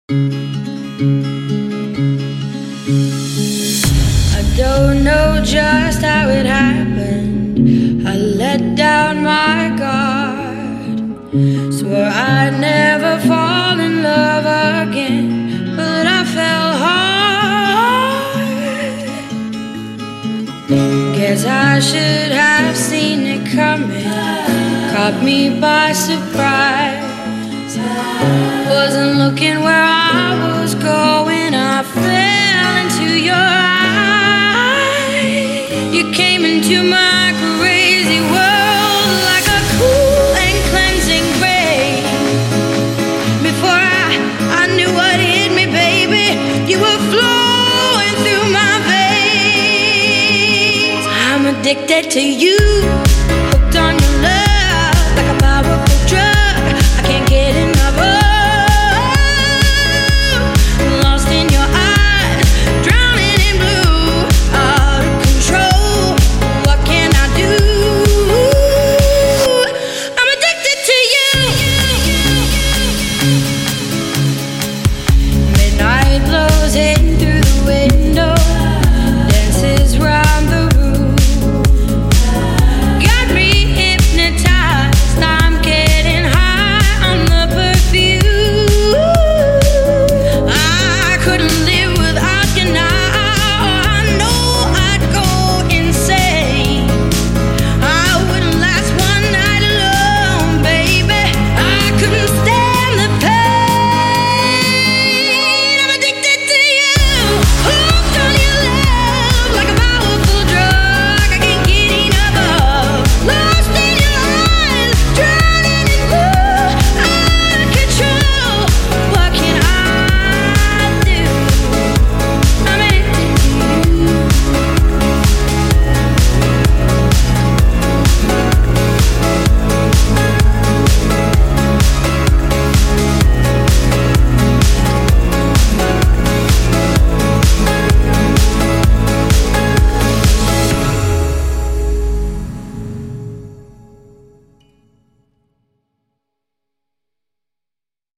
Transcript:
I don't know just how it happened. I let down my guard. Swore I'd never fall in love again, but I fell hard. Guess I should have seen it coming. Caught me by surprise. Wasn't looking where I was going. I fell into your eyes. You came into my crazy world like a cool and cleansing rain. Before I knew what hit me, baby, you were flowing through my veins. I'm addicted to you, hooked on your love like a powerful drug. I can't get enough of. Lost in your eyes, drowning in blue, out of control. What can I do? I'm addicted to you. Midnight blows in